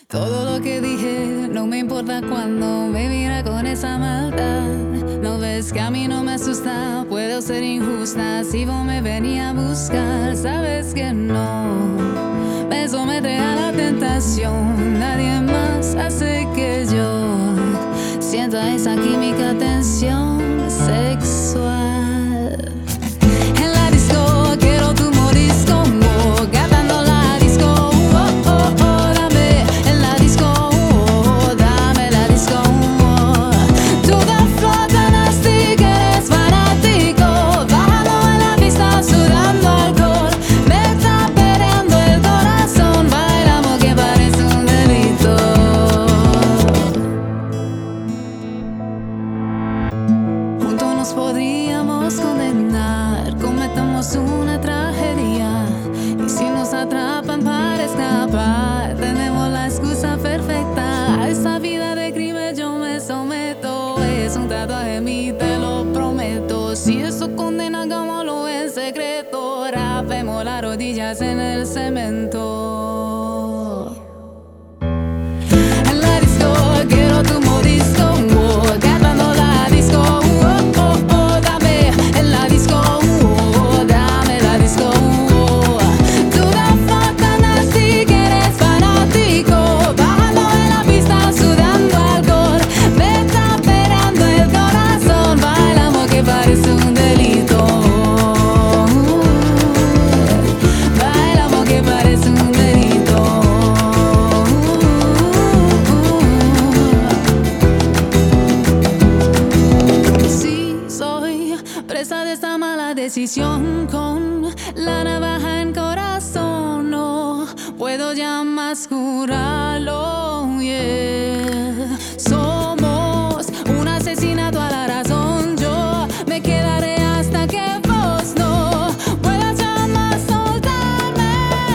Todo lo que dije no me importa cuando me mira con esa maldad. No ves que a mí no me asusta, puedo ser injusta. Si vos me venía a buscar, sabes que no me someteré a la tentación. Nadie más hace que yo sienta esa química, tensión sexual. En la disco quiero tu mordisco, gastando la disco, dame en la disco, dame la disco. Toda flota nasty que eres fanático, bajando en la pista, sudando alcohol, me está peleando el corazón, bailamos que parece un delito. Juntos nos podríamos condenar, cometamos una tragedia, y si nos atrapan para escapar, tenemos la excusa perfecta. A esta vida de crimen yo me someto, es un tatuaje mío, te lo prometo. Si eso condena, hagámoslo en secreto, rapemos las rodillas en el cemento. En la disco quiero tu mordisco, gastando la disco, dame en la disco, dame la disco. Toda flota nasty que eres fanático, bajando en la pista, sudando alcohol, me está esperando el corazón, bailamos que parece un delito. Bailamos que parece un delito. Sí, soy presa de esta mala decisión, con la navaja en corazón, no puedo ya más curarlo, yeah. Somos un asesinato a la razón, yo me quedaré hasta que vos no puedas ya más soltarme.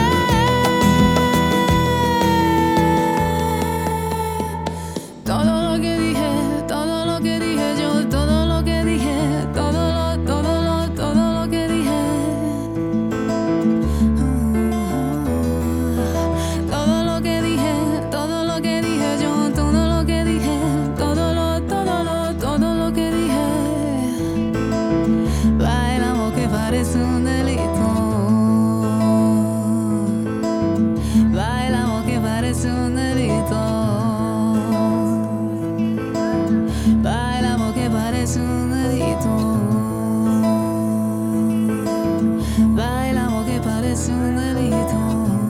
Todo lo que dije, todo lo que dije yo, todo lo que dije, todo lo que dije. Todo lo que dije, todo lo que dije yo, todo lo que dije, todo lo que dije. Bailamos que parece un delito. Bailamos que parece un delito. Bailamos que parece un delito. Bailamos que parece un delito.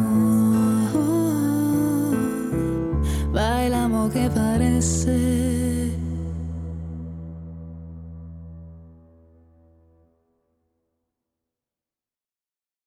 Bailamos que parece